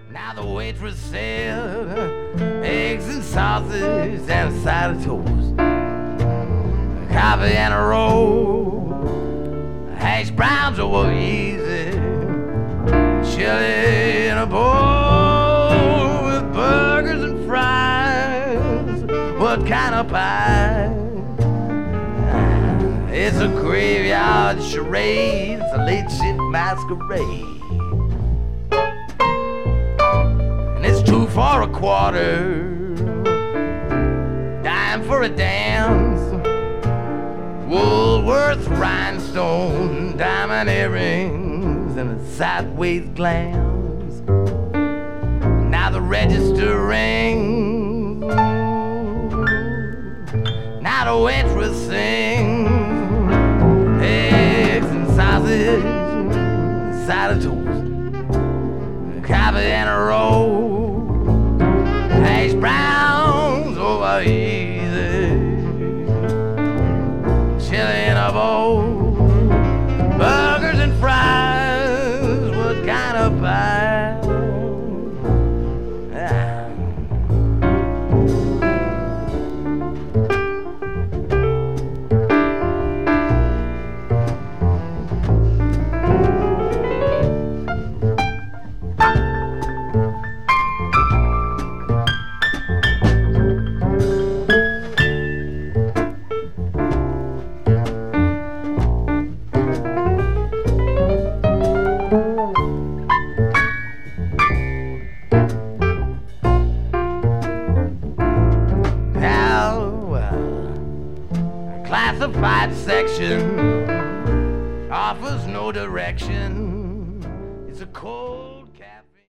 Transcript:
Now the waitress said eggs and sausage and a side of toast, coffee and a roll, hash browns over easy, chili in a bowl with burgers and fries. What kind of pie? It's a graveyard charade, it's a late shift masquerade. And it's 2 for a quarter, dime for a dance, Woolworth rhinestone, diamond earrings, and a sideways glance. Now the register rings, now the waitress sings, eggs and sausage, side of toast, coffee and a roll, hash browns over easy, chili in a bowl, burgers and fries. What kind of pie? Classified section offers no direction. It's a cold cafe.